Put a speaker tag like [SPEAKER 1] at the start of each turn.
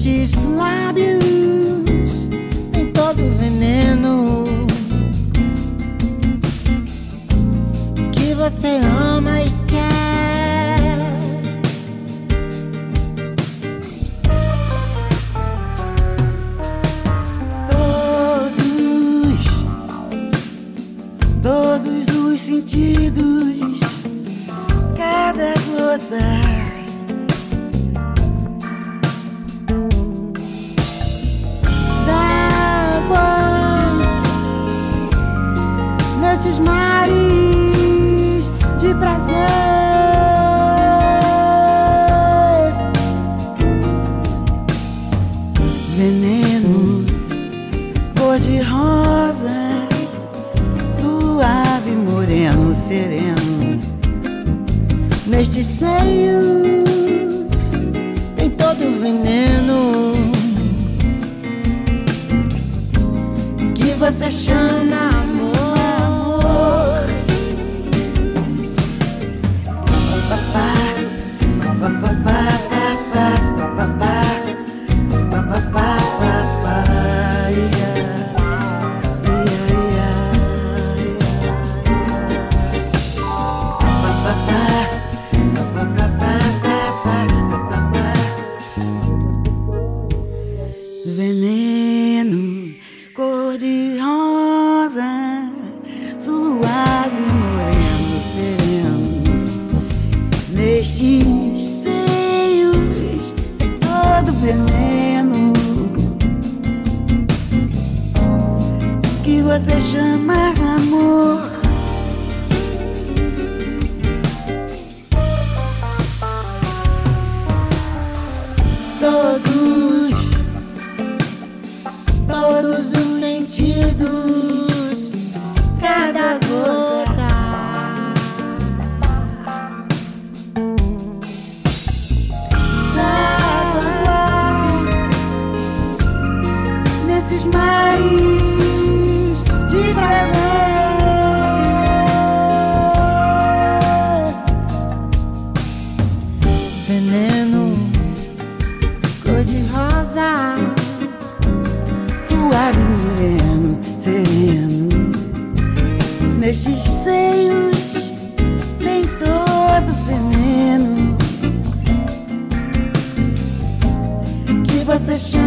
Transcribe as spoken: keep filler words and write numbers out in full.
[SPEAKER 1] nestes lábios tem todo o veneno que você ama e quer. Todos, todos os sentidos, cada gota nesses mares de prazer, veneno, cor de rosa, suave, moreno, sereno. Nestes seios tem todo o veneno que você chama amor. Veneno, cor de rosa, suave, moreno, sereno. Nestes seios tem todo veneno que você chama amor. Todos, todos os sentidos, cada gota d'água nesses mares de prazer, veneno, cor de rosa, suave, moreno, sereno. Nestes seios tem todo veneno que você chama